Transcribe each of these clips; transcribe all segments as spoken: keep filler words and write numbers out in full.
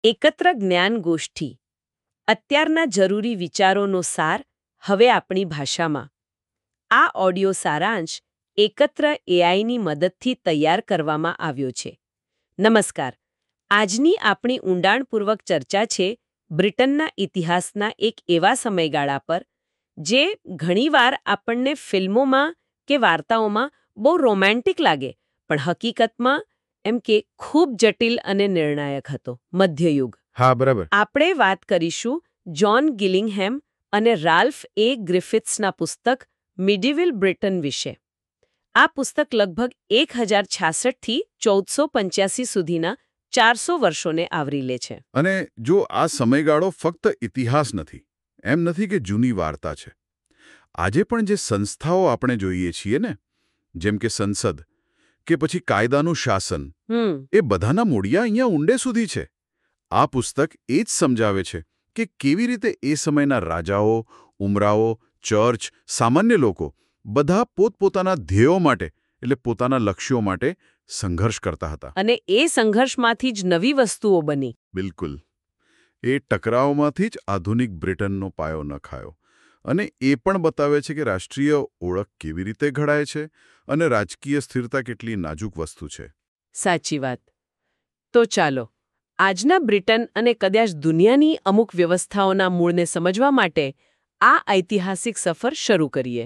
એકત્ર જ્ઞાન ગોષ્ઠી અત્યારના જરૂરી વિચારોનો સાર હવે આપણી ભાષામાં. આ ઓડિયો સારાંશ એકત્ર એઆઈની મદદથી તૈયાર કરવામાં આવ્યો છે. નમસ્કાર. આજની આપણી ઊંડાણપૂર્વક ચર્ચા છે બ્રિટનના ઇતિહાસના એક એવા સમયગાળા પર જે ઘણીવાર આપણને ફિલ્મોમાં કે વાર્તાઓમાં બહુ રોમેન્ટિક લાગે, પણ હકીકતમાં એમ કે ખૂબ જટિલ અને નિર્ણાયક હતો. મધ્યયુગ. હા, બરાબર. આપણે વાત કરીશું જ્હોન ગિલિંગહેમ અને રાલ્ફ એ ગ્રિફિથ્સના પુસ્તક મિડીવલ બ્રિટન વિશે. આ પુસ્તક લગભગ એક હજાર છાસઠથી ચૌદસો પંચ્યાસી સુધીના ચારસો વર્ષોને આવરી લે છે. અને જો આ સમયગાળો ફક્ત ઇતિહાસ નથી, એમ નથી કે જૂની વાર્તા છે. આજે પણ જે સંસ્થાઓ આપણે જોઈએ છીએ ને, જેમ કે સંસદ કે પછી કાયદાનું શાસન, હમ એ બધાના મૂળિયા અહીંયા ઊંડે સુધી છે. આ પુસ્તક એ જ સમજાવે છે કે કેવી રીતે એ સમયના રાજાઓ, ઉમરાઓ, ચર્ચ, સામાન્ય લોકો બધા પોતપોતાના ધ્યેયો માટે એટલે પોતાના લક્ષ્યો માટે સંઘર્ષ કરતા હતા. અને એ સંઘર્ષમાંથી જ નવી વસ્તુઓ બની. બિલકુલ. એ ટકરાવમાંથી જ આધુનિક બ્રિટનનો પાયો નખાયો. અને એ પણ બતાવે છે કે રાષ્ટ્રીય ઓળખ કેવી રીતે ઘડાય છે અને રાજકીય સ્થિરતા કેટલી નાજુક વસ્તુ છે. સાચી વાત. તો ચાલો આજના બ્રિટન અને કદાચ દુનિયાની અમુક વ્યવસ્થાઓના મૂળને સમજવા માટે આ ઐતિહાસિક સફર શરૂ કરીએ.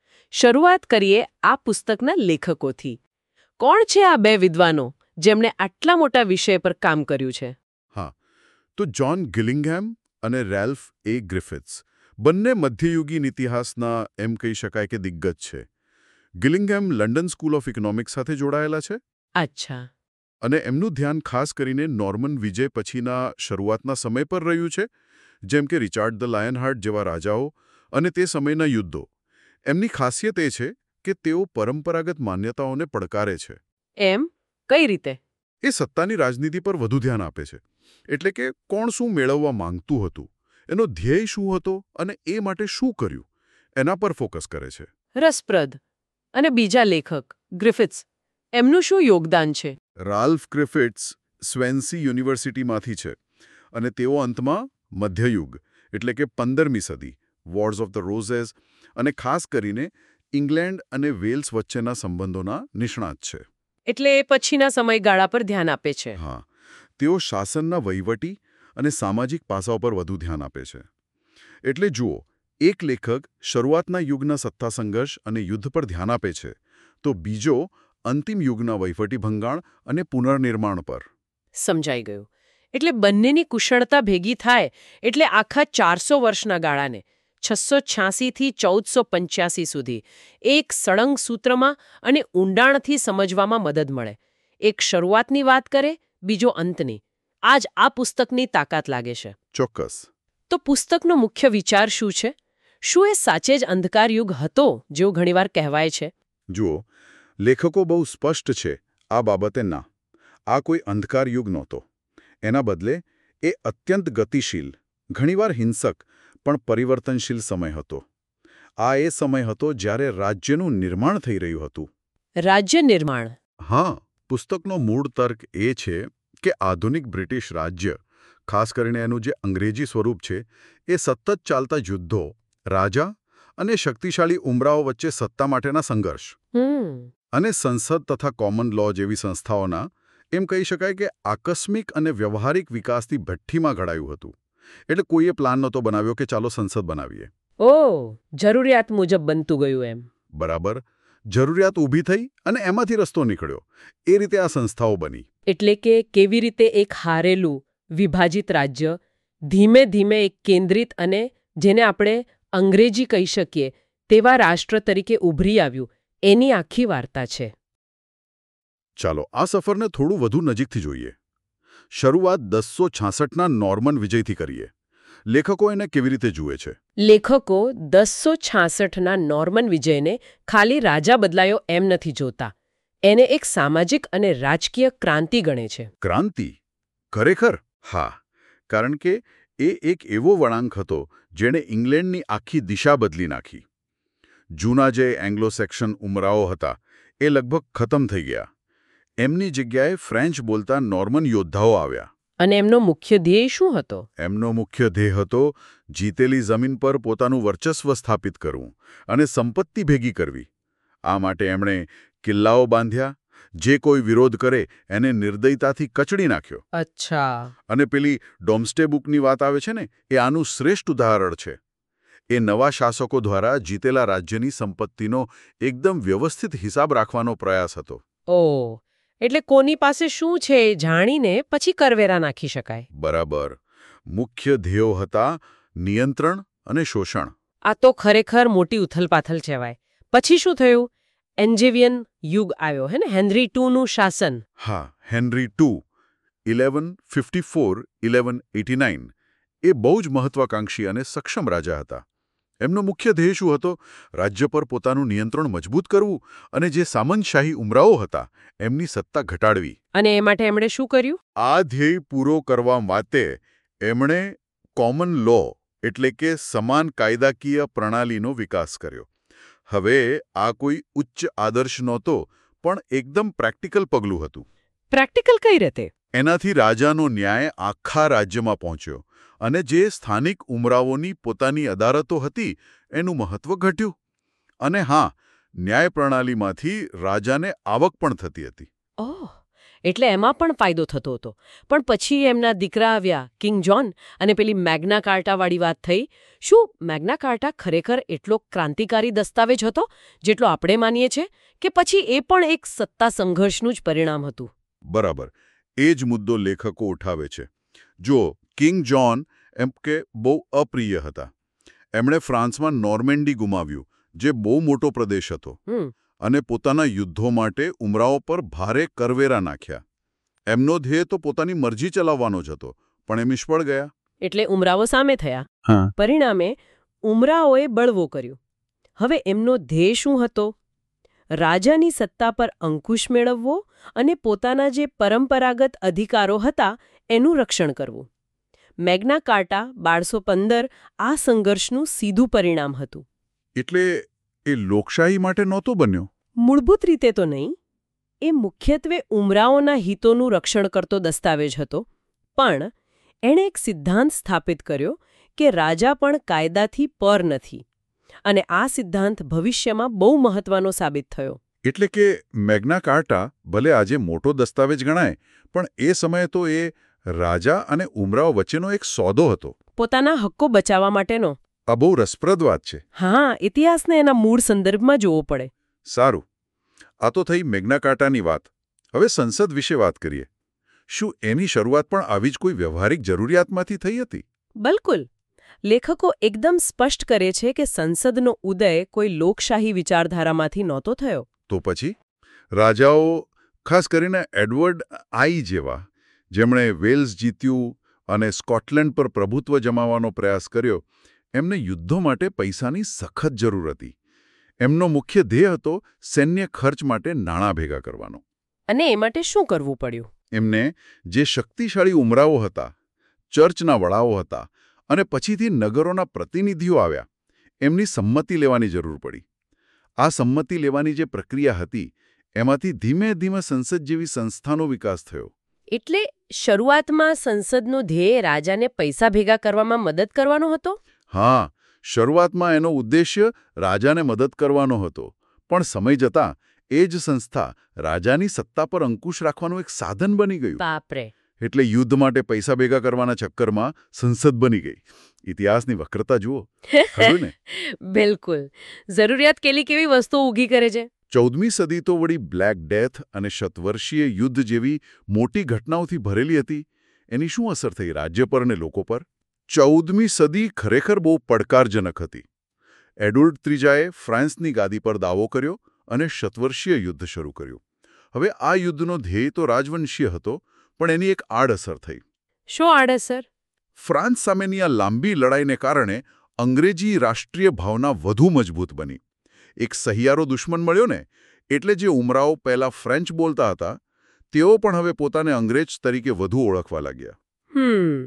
શરૂઆત કરીએ આ પુસ્તકના લેખકોથી. કોણ છે આ બે વિદ્વાનો જેમણે આટલા મોટા વિષય પર કામ કર્યું છે? હા, તો જ્હોન ગિલિંગહેમ અને રેલ્ફ એ ગ્રિફિથ્સ બંને મધ્યયુગીન ઇતિહાસના એમ કહી શકાય કે દિગ્ગજ છે. ગિલિંગહેમ લંડન સ્કૂલ ઓફ ઇકોનોમિક્સ સાથે જોડાયેલા છે. અચ્છા. અને એમનું ધ્યાન ખાસ કરીને નોર્મન વિજય પછીના શરૂઆતના સમય પર રહ્યું છે, જેમ કે રિચાર્ડ ધ લાયનહાર્ટ જેવા રાજાઓ અને તે સમયના યુદ્ધો. એમની ખાસિયત એ છે કે તેઓ પરંપરાગત માન્યતાઓને પડકારે છે. એમ? કઈ રીતે? એ સત્તાની રાજનીતિ પર વધુ ધ્યાન આપે છે. એટલે કે કોણ શું મેળવવા માંગતું હતું, એનો ધ્યેય શું હતો અને એ માટે શું કર્યું, એના પર ફોકસ કરે છે. રસપ્રદ. અને બીજા લેખક ગ્રિફિથ્સ, એમનું શું યોગદાન છે? રાલ્ફ ગ્રિફિથ્સ સ્વેન્સી યુનિવર્સિટીમાંથી છે અને તેઓ અંતમાં મધ્યયુગ એટલે કે પંદરમી સદી, વોર્સ ઓફ ધ રોઝેસ અને ખાસ કરીને ઇંગ્લેન્ડ અને વેલ્સ વચ્ચેના સંબંધોના નિષ્ણાત છે. એટલે એ પછીના સમયગાળા પર ધ્યાન આપે છે. હા, તેઓ શાસનના વહીવટી અને સામાજિક પાસાઓ પર વધુ ધ્યાન આપે છે. એટલે જુઓ, એક લેખક શરૂઆતના યુગના સત્તા સંઘર્ષ અને યુદ્ધ પર ધ્યાન આપે છે, તો બીજો અંતિમ યુગના વહીવટી ભંગાણ અને પુનર્નિર્માણ પર. સમજાઈ ગયું. એટલે બંનેની કુશળતા ભેગી થાય એટલે આખા ચારસો વર્ષના ગાળાને છસો છ્યાસીથી ચૌદસો પંચ્યાસી સુધી એક સળંગ સૂત્રમાં અને ઊંડાણથી સમજવામાં મદદ મળે. એક શરૂઆતની વાત કરે, બીજો અંતની. આ જ આ પુસ્તકની તાકાત લાગે છે. ચોક્કસ. તો પુસ્તકનો મુખ્ય વિચાર શું છે? શું એ સાચે જ અંધકાર યુગ હતો, જેવું ઘણીવાર કહેવાય છે? જુઓ, લેખકો બહુ સ્પષ્ટ છે આ બાબતે. ના, આ કોઈ અંધકાર યુગ નહોતો. એના બદલે એ અત્યંત ગતિશીલ, ઘણીવાર હિંસક પણ પરિવર્તનશીલ સમય હતો. આ એ સમય હતો જ્યારે રાજ્યનું નિર્માણ થઈ રહ્યું હતું. રાજ્ય નિર્માણ? હા, પુસ્તકનો મૂળ તર્ક એ છે કે આધુનિક બ્રિટિશ રાજ્ય, ખાસ કરીને એનું જે અંગ્રેજી સ્વરૂપ છે, એ સતત ચાલતા યુદ્ધો, રાજા અને શક્તિશાળી ઉમરાઓ વચ્ચે સત્તા માટેના સંઘર્ષ અને સંસદ તથા કોમન લો જેવી સંસ્થાઓના એમ કહી શકાય કે આકસ્મિક અને વ્યવહારિક વિકાસથી ભઠ્ઠીમાં ઘડાયું હતું. એટલે કોઈએ પ્લાન નહોતો બનાવ્યો કે ચાલો સંસદ બનાવીએ. ઓહ, જરૂરિયાત મુજબ બનતું ગયું એમ. બરાબર. જરૂરિયાત ઊભી થઈ અને એમાંથી રસ્તો નીકળ્યો. એ રીતે આ સંસ્થાઓ બની. એટલે કે કેવી રીતે એક હારેલું, વિભાજિત રાજ્ય ધીમે ધીમે એક કેન્દ્રિત અને જેને આપણે અંગ્રેજી કહી શકીએ તેવા રાષ્ટ્ર તરીકે ઉભરી આવ્યું, એની આખી વાર્તા છે. ચાલો આ સફરને થોડું વધુ નજીકથી જોઈએ. શરૂઆત દસસો છાસઠના નોર્મન વિજયથી કરીએ. લેખકો એને કેવી રીતે જુએ છે? લેખકો દસસો છાસઠના નોર્મન વિજયને ખાલી રાજા બદલાયો એમ નથી જોતા. એને એક સામાજિક અને રાજકીય ક્રાંતિ ગણે છે. ક્રાંતિ? ખરેખર? હા, કારણ કે એ એક એવો વળાંક હતો જેણે ઇંગ્લેન્ડની આખી દિશા બદલી નાખી. જૂના જે એંગ્લો સેક્શન ઉમરાઓ હતા એ લગભગ ખતમ થઈ ગયા. એમની જગ્યાએ ફ્રેન્ચ બોલતા નોર્મન યોદ્ધાઓ આવ્યા. અને એમનો મુખ્ય ધ્યેય શું હતો? એમનો મુખ્ય ધ્યેય હતો જીતેલી જમીન પર પોતાનું વર્ચસ્વ સ્થાપિત કરવું અને સંપત્તિ ભેગી કરવી. આ માટે એમણે કિલ્લાઓ બાંધ્યા, જે કોઈ વિરોધ કરે એને નિર્દયતાથી કચડી નાખ્યો. અચ્છા. અને પેલી ડોમ્સ્ટે બુકની વાત આવે છે ને, એ આનું શ્રેષ્ઠ ઉદાહરણ છે. એ નવા શાસકો દ્વારા જીતેલા રાજ્યની સંપત્તિનો એકદમ વ્યવસ્થિત હિસાબ રાખવાનો પ્રયાસ હતો. ઓહ, એટલે કોની પાસે શું છે એ જાણીને પછી કરવેરા નાખી શકાય. બરાબર. મુખ્ય ધ્યેયો હતા નિયંત્રણ અને શોષણ. આ તો ખરેખર મોટી ઉથલપાથલ કહેવાય. પછી શું થયું? એન્જેવિયન યુગ આવ્યો હે ને, હેનરી ટુ નું શાસન. હા, Henry two eleven fifty four eleven eighty nine એ બહુ જ મહત્વાકાંક્ષી અને સક્ષમ રાજા હતા. એમનો મુખ્ય ધ્યેય શું હતો? રાજ્ય પર પોતાનું નિયંત્રણ મજબૂત કરવું અને જે સામંતશાહી ઉમરાવો હતા એમની સત્તા ઘટાડવી. અને એ માટે એમણે શું કર્યું? આ ધ્યેય પૂરો કરવા માટે એમણે કોમન લો એટલે કે સમાન કાયદાકીય પ્રણાલીનો વિકાસ કર્યો. હવે આ કોઈ ઉચ્ચ આદર્શ નહોતો, પણ એકદમ પ્રેક્ટિકલ પગલું હતું. પ્રેક્ટિકલ કઈ રીતે? એનાથી રાજાનો ન્યાય આખા રાજ્યમાં પહોંચ્યો અને જે સ્થાનિક ઉમરાવોની પોતાની અદાલતો હતી એનું મહત્વ ઘટ્યું. અને હા, ન્યાય પ્રણાલીમાંથી રાજાને આવક પણ થતી હતી. ઓહ, એટલે એમાં પણ ફાયદો થતો હતો. પણ પછી એમના દીકરા આવ્યા, કિંગ જોન, અને પેલી મેગ્ના કાર્ટાવાળી વાત થઈ. શું મેગ્ના કાર્ટા ખરેખર એટલો ક્રાંતિકારી દસ્તાવેજ હતો જેટલો આપણે માનીએ છીએ, કે પછી એ પણ એક સત્તા સંઘર્ષનું જ પરિણામ હતું? બરાબર, એ જ મુદ્દો લેખકો ઉઠાવે છે. જો કિંગ જોન એમ કે બહુ અપ્રિય હતા. એમણે ફ્રાન્સમાં નોર્મેન્ડી ગુમાવ્યું, જે બહુ મોટો પ્રદેશ હતો, અને પોતાના યુદ્ધો માટે ઉમરાઓ પર ભારે કરવેરા નાખ્યા. એમનો ધ્યેય તો પોતાની મરજી ચલાવવાનો જ હતો, પણ એ નિષ્ફળ ગયા. એટલે ઉમરાવો સામે થયા. પરિણામે ઉમરાઓએ બળવો કર્યો. હવે એમનો ધ્યેય શું હતો? રાજાની સત્તા પર અંકુશ મેળવવો અને પોતાના જે પરંપરાગત અધિકારો હતા એનું રક્ષણ કરવું. મેગ્ના કાર્ટા બારસો પંદર આ સંઘર્ષનું સીધું પરિણામ હતું. એટલે એ લોકશાહી માટે નહોતો બન્યો? મૂળભૂત રીતે તો નહીં. એ મુખ્યત્વે ઉમરાઓના હિતોનું રક્ષણ કરતો દસ્તાવેજ હતો. પણ એણે એક સિદ્ધાંત સ્થાપિત કર્યો કે રાજા પણ કાયદાથી પર નથી. અને આ સિદ્ધાંત ભવિષ્યમાં બહુ મહત્વનો સાબિત થયો. એટલે કે મેગ્ના કાર્ટા ભલે આજે મોટો દસ્તાવેજ ગણાય, પણ એ સમયે તો એ રાજા અને ઉમરાઓ વચ્ચેનો એક સોદો હતો. પોતાના હક્કો બચાવવા માટેનો. આ બહુ રસપ્રદ વાત છે. હા, ઇતિહાસને એના મૂળ સંદર્ભમાં જોવો પડે. સારું, આ તો થઈ મેગ્ના કાર્ટાની વાત. હવે સંસદ વિશે વાત કરીએ. શું એની શરૂઆત પણ આવી જ કોઈ વ્યવહારિક જરૂરિયાતમાંથી થઈ હતી? બિલકુલ. લેખકો એકદમ સ્પષ્ટ કરે છે કે સંસદનો ઉદય કોઈ લોકશાહી વિચારધારામાંથી નહોતો થયો. તો પછી રાજાઓ, ખાસ કરીને એડવર્ડ આઈ જેવા, જેમણે વેલ્સ જીત્યું અને સ્કોટલેન્ડ પર પ્રભુત્વ જમાવવાનો પ્રયાસ કર્યો, એમને યુદ્ધો માટે પૈસાની સખત જરૂર હતી. એમનો મુખ્ય ધ્યેય હતો સૈન્ય ખર્ચ માટે નાણાં ભેગા કરવાનો. અને એ માટે શું કરવું પડ્યું? એમને જે શક્તિશાળી ઉમરાવો હતા, ચર્ચના વડાઓ હતા અને પછીથી નગરોના પ્રતિનિધિઓ આવ્યા, એમની સંમતિ લેવાની જરૂર પડી. આ સંમતિ લેવાની જે પ્રક્રિયા હતી એમાંથી ધીમે ધીમે સંસદ જેવી સંસ્થાનો વિકાસ થયો. એટલે શરૂઆતમાં સંસદનો ધ્યેય રાજાને પૈસા ભેગા કરવામાં મદદ કરવાનો હતો? હા, શરૂઆતમાં એનો ઉદ્દેશ્ય રાજાને મદદ કરવાનો હતો, પણ સમય જતાં એ જ સંસ્થા રાજાની સત્તા પર અંકુશ રાખવાનું એક સાધન બની ગયું. બાપરે! એટલે યુદ્ધ માટે પૈસા ભેગા કરવાના ચક્કરમાં સંસદ બની ગઈ. ઇતિહાસની વક્રતા જુઓ. ખરું ને? બિલકુલ. જરૂરિયાત કેલી કેવી વસ્તુઓ ઊભી કરે છે. ચૌદમી સદી તો વળી બ્લેક ડેથ અને શતવર્ષીય યુદ્ધ જેવી મોટી ઘટનાઓથી ભરેલી હતી. એની શું અસર થઈ રાજ્ય પર અને લોકો પર? ચૌદમી સદી ખરેખર બહુ પડકારજનક હતી. એડવર્ડ ત્રીજાએ ફ્રાન્સની ગાદી પર દાવો કર્યો અને શતવર્ષીય યુદ્ધ શરૂ કર્યું. હવે આ યુદ્ધનો ધ્યેય તો રાજવંશીય હતો, પણ એની એક આડઅસર થઈ. શું આડઅસર? ફ્રાન્સ સામેની આ લાંબી લડાઈને કારણે અંગ્રેજી રાષ્ટ્રીય ભાવના વધુ મજબૂત બની. એક સહિયારો દુશ્મન મળ્યો ને, એટલે જે ઉમરાઓ પહેલા ફ્રેન્ચ બોલતા હતા, તેઓ પણ હવે પોતાને અંગ્રેજ તરીકે વધુ ઓળખવા લાગ્યા. હમ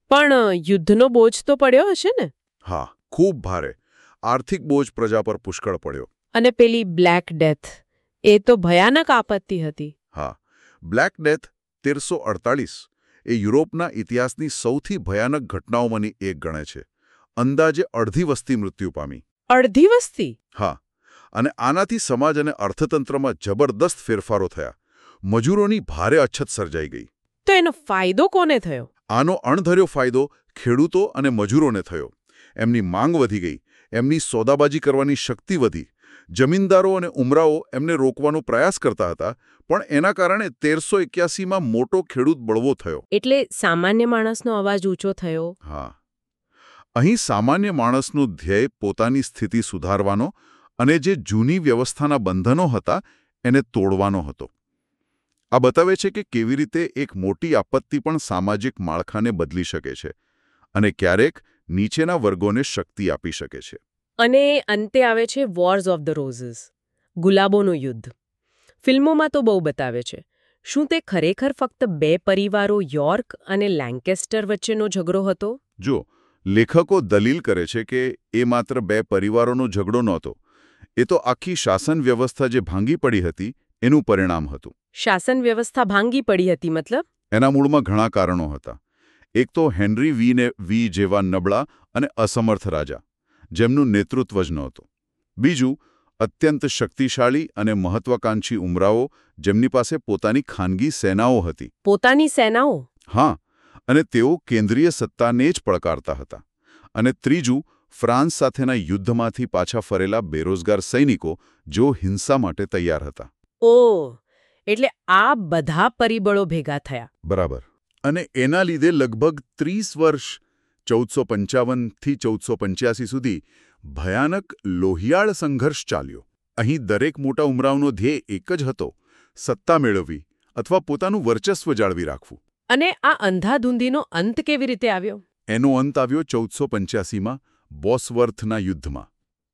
પણ યુદ્ધનો બોજ તો પડ્યો હશે ને? હા, ખૂબ ભારે આર્થિક બોજ પ્રજા પર પુષ્કળ પડ્યો. અને પેલી બ્લેક ડેથ, એ તો ભયાનક આપત્તિ હતી. હા, બ્લેક ડેથ તેરસો અડતાલીસ એ યુરોપના ઇતિહાસની સૌથી ભયાનક ઘટનાઓમાંની એક ગણે છે. અંદાજે અડધી વસ્તી મૃત્યુ પામી. અડધી વસ્તી? હા, અને આનાથી સમાજ અને અર્થતંત્રમાં જબરદસ્ત ફેરફારો થયા. મજૂરોની ભારે અછત સર્જાઈ ગઈ. તો એનો ફાયદો કોને થયો? આનો અણધર્યો ફાયદો ખેડૂતો અને મજૂરોને થયો. એમની માંગ વધી ગઈ, એમની સોદાબાજી કરવાની શક્તિ વધી. જમીનદારો અને ઉમરાઓ એમને રોકવાનો પ્રયાસ કરતા હતા, પણ એના કારણે તેરસો એક્યાસીમાં મોટો ખેડૂત બળવો થયો. એટલે સામાન્ય માણસનો અવાજ ઊંચો થયો. હા, અહીં સામાન્ય માણસનું ધ્યેય પોતાની સ્થિતિ સુધારવાનો અને જે જૂની વ્યવસ્થાના બંધનો હતા એને તોડવાનો હતો. આ બતાવે છે કે કેવી રીતે એક મોટી આપત્તિ પણ સામાજિક માળખાને બદલી શકે છે અને ક્યારેક નીચેના વર્ગોને શક્તિ આપી શકે છે. અને અંતે આવે છે વોર્સ ઓફ ધ રોઝિસ, ગુલાબોનું યુદ્ધ. ફિલ્મોમાં તો બહુ બતાવે છે. શું તે ખરેખર ફક્ત બે પરિવારો યોર્ક અને લેન્કેસ્ટર વચ્ચેનો ઝઘડો હતો? જો લેખકો દલીલ કરે છે કે એ માત્ર બે પરિવારોનો ઝઘડો નહોતો, એ તો આખી શાસન વ્યવસ્થા જે ભાંગી પડી હતી એનું પરિણામ હતું. શાસન વ્યવસ્થા ભાંગી પડી હતી મતલબ? એના મૂળમાં ઘણા કારણો હતા. એક તો હેનરી વીને વી જેવા નબળા અને અસમર્થ રાજા, જેમનું નેતૃત્વ જ નહોતું. બીજું, અત્યંત શક્તિશાળી અને મહત્વાકાંક્ષી ઉમરાઓ, જેમની પાસે પોતાની ખાનગી સેનાઓ હતી. પોતાની સેનાઓ? હા, અને તેઓ કેન્દ્રીય સત્તાને જ પડકારતા હતા. અને ત્રીજું, ફ્રાન્સ સાથેના યુદ્ધમાંથી પાછા ફરેલા બેરોજગાર સૈનિકો, જેઓ હિંસા માટે તૈયાર હતા. ઓહ, એટલે આ બધા પરિબળો ભેગા થયા. બરાબર. અને એના લીધે લગભગ ત્રીસ વર્ષ ચૌદસો પંચાવનથી ચૌદસો પંચ્યાસી સુધી ભયાનક લોહિયાળ સંઘર્ષ ચાલ્યો. અહીં દરેક મોટા ઉમરાવનો ધ્યેય એક જ હતો, સત્તા મેળવવી અથવા પોતાનું વર્ચસ્વ જાળવી રાખવું. અને આ અંધાધૂંધીનો અંત કેવી રીતે આવ્યો? એનો અંત આવ્યો ચૌદસો પંચ્યાસીમાં બોસવર્થના યુદ્ધમાં.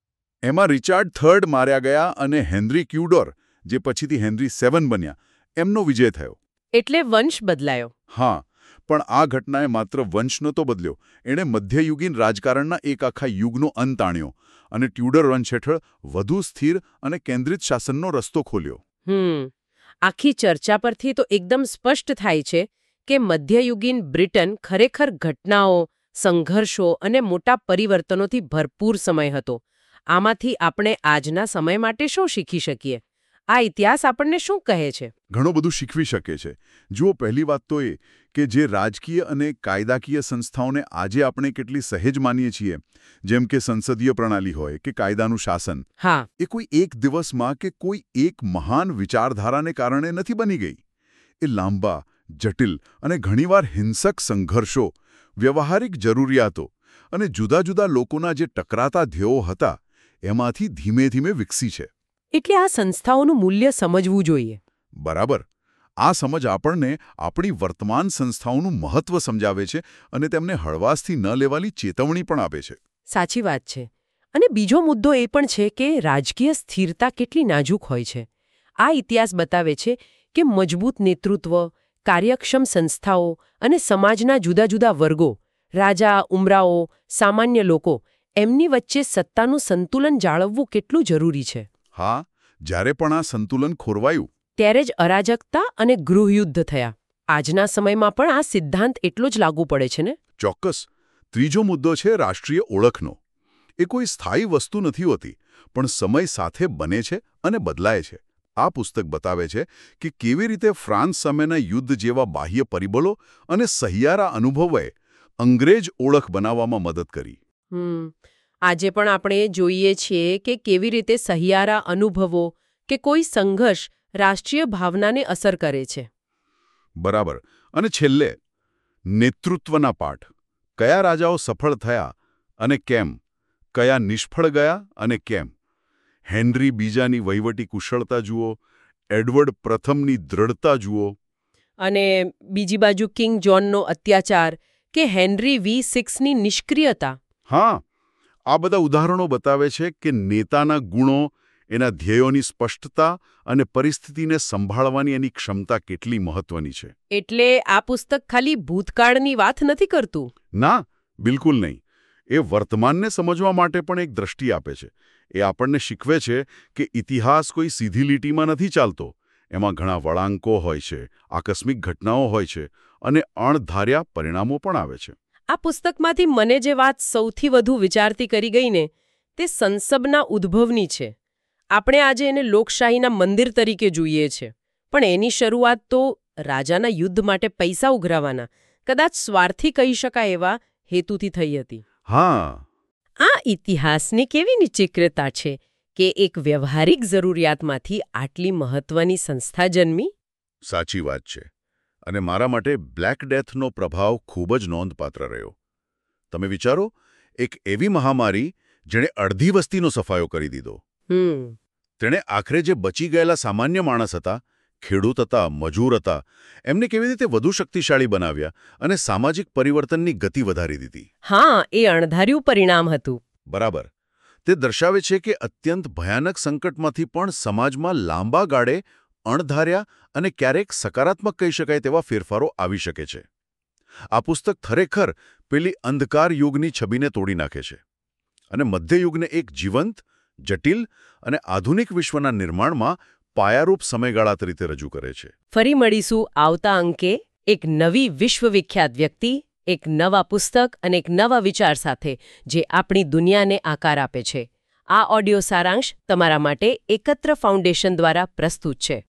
એમાં રિચાર્ડ થર્ડ માર્યા ગયા અને હેનરી ક્યુડોર, જે પછીથી હેનરી સેવન બન્યા, એમનો વિજય થયો. એટલે વંશ બદલાયો. હા, પણ આ ઘટનાએ માત્ર વંશ નહોતો બદલ્યો, એણે મધ્યયુગીન રાજકારણના એક આખા યુગનો અંત આણ્યો અને ટ્યુડર વંશ હેઠળ વધુ સ્થિર અને કેન્દ્રિત શાસનનો રસ્તો ખોલ્યો. હમ આખી ચર્ચા પરથી તો એકદમ સ્પષ્ટ થાય છે કે મધ્યયુગીન બ્રિટન ખરેખર ઘટનાઓ, સંઘર્ષો અને મોટા પરિવર્તનોથી ભરપૂર સમય હતો. આમાંથી આપણે આજના સમય માટે શું શીખી શકીએ? આ ઇતિહાસ આપણને શું કહે છે? ઘણું બધું શીખવી શકે છે. જુઓ, પહેલી વાત તો એ કે જે રાજકીય અને કાયદાકીય સંસ્થાઓને આજે આપણે કેટલી સહેજ માનીએ છીએ, જેમ કે સંસદીય પ્રણાલી હોય કે કાયદાનું શાસન, હા, એ કોઈ એક દિવસમાં કે કોઈ એક મહાન વિચારધારાને કારણે નથી બની ગઈ. એ લાંબા, જટિલ અને ઘણીવાર હિંસક સંઘર્ષો, વ્યવહારિક જરૂરિયાતો અને જુદા જુદા લોકોના જે ટકરાતા ધ્યેયો હતા, એમાંથી ધીમે ધીમે વિકસી છે. એટલે આ સંસ્થાઓનું મૂલ્ય સમજવું જોઈએ. બરાબર. આ સમજ આપણને આપણી વર્તમાન સંસ્થાઓનું મહત્વ સમજાવે છે અને તેમને હળવાશથી ન લેવાની ચેતવણી પણ આપે છે. સાચી વાત છે. અને બીજો મુદ્દો એ પણ છે કે રાજકીય સ્થિરતા કેટલી નાજુક હોય છે. આ ઇતિહાસ બતાવે છે કે મજબૂત નેતૃત્વ, કાર્યક્ષમ સંસ્થાઓ અને સમાજના જુદા જુદા વર્ગો, રાજા, ઉમરાઓ, સામાન્ય લોકો, એમની વચ્ચે સત્તાનું સંતુલન જાળવવું કેટલું જરૂરી છે. હા, જ્યારે પણ આ સંતુલન ખોરવાયું ત્યારે જ અરાજકતા અને ગૃહયુદ્ધ થયા. આજના સમયમાં પણ આ સિદ્ધાંત એટલો જ લાગુ પડે છે ને? ચોક્કસ. ત્રીજો મુદ્દો છે રાષ્ટ્રીય ઓળખનો. એ કોઈ સ્થાયી વસ્તુ નથી હોતી, પણ સમય સાથે બને છે અને બદલાય છે. આ પુસ્તક બતાવે છે કે કેવી રીતે ફ્રાન્સ સામેના યુદ્ધ જેવા બાહ્ય પરિબળો અને સહિયારા અનુભવોએ અંગ્રેજ ઓળખ બનાવવામાં મદદ કરી. હમ આજે પણ આપણે જોઈએ છીએ કે કેવી રીતે સહિયારા અનુભવો કે કોઈ સંઘર્ષ રાષ્ટ્રીય ભાવનાને અસર કરે છે. બરાબર. અને છેલ્લે નેતૃત્વના પાઠ. કયા રાજાઓ સફળ થયા અને કેમ? કયા નિષ્ફળ ગયા અને કેમ? હેનરી બીજાની વહીવટી કુશળતા જુઓ, એડવર્ડ પ્રથમની દ્રઢતા જુઓ, અને બીજી બાજુ કિંગ જ્હોનનો અત્યાચાર કે હેનરી વી સિક્સની નિષ્ક્રિયતા. હા, આ બધા ઉદાહરણો બતાવે છે કે નેતાના ગુણો, એના ધ્યેયોની સ્પષ્ટતા અને પરિસ્થિતિને સંભાળવાની એની ક્ષમતા કેટલી મહત્વની છે. એટલે આ પુસ્તક ખાલી ભૂતકાળની વાત નથી કરતું. ના, બિલકુલ નહીં. એ વર્તમાનને સમજવા માટે પણ એક દ્રષ્ટિ આપે છે. એ આપણને શીખવે છે કે ઇતિહાસ કોઈ સીધી લીટીમાં નથી ચાલતો. એમાં ઘણા વળાંકો હોય છે, આકસ્મિક ઘટનાઓ હોય છે અને અણધાર્યા પરિણામો પણ આવે છે. આ પુસ્તકમાંથી મને જે વાત સૌથી વધુ વિચારતી કરી ગઈ ને તે સંસબના ઉદ્ભવની છે. આપણે આજે એને લોકશાહીના મંદિર તરીકે જોઈએ છે, પણ એની શરૂઆત તો રાજાના યુદ્ધ માટે પૈસા ઉઘરાવવાના કદાચ સ્વાર્થી કહી શકાય એવા હેતુથી થઈ હતી. હા, આ ઇતિહાસની કેવી નિશ્ચિક્રતા છે કે એક વ્યવહારિક જરૂરિયાતમાંથી આટલી મહત્વની સંસ્થા જન્મી. સાચી વાત છે. અને મારા માટે બ્લેક ડેથનો પ્રભાવ ખૂબ જ નોંધપાત્ર રહ્યો. તમે વિચારો, એક એવી મહામારી જેણે અડધી વસ્તીનો સફાયો કરી દીધો. હમ તેણે આખરે જે બચી ગયેલા સામાન્ય માણસ હતા, ખેડૂત હતા, મજૂર હતા, એમને કેવી રીતે વધુ શક્તિશાળી બનાવ્યા અને સામાજિક પરિવર્તનની ગતિ વધારી દીધી. હા, એ અણધાર્યું પરિણામ હતું. બરાબર. તે દર્શાવે છે કે અત્યંત ભયાનક સંકટમાંથી પણ સમાજમાં લાંબા ગાળે અણધાર્યા અને ક્યારેક સકારાત્મક કહી શકાય તેવા ફેરફારો આવી શકે છે. આ પુસ્તક ખરેખર પેલી અંધકાર યુગની છબીને તોડી નાખે છે અને મધ્યયુગને એક જીવંત, જટિલ અને આધુનિક વિશ્વના નિર્માણમાં પાયારૂપ સમયગાળા તરીકે રજૂ કરે છે. ફરી મળીશું આવતા અંકે એક નવી વિશ્વવિખ્યાત વ્યક્તિ, એક નવા પુસ્તક અને એક નવા વિચાર સાથે જે આપણી દુનિયાને આકાર આપે છે. આ ઓડિયો સારાંશ તમારા માટે એકત્ર ફાઉન્ડેશન દ્વારા પ્રસ્તુત છે.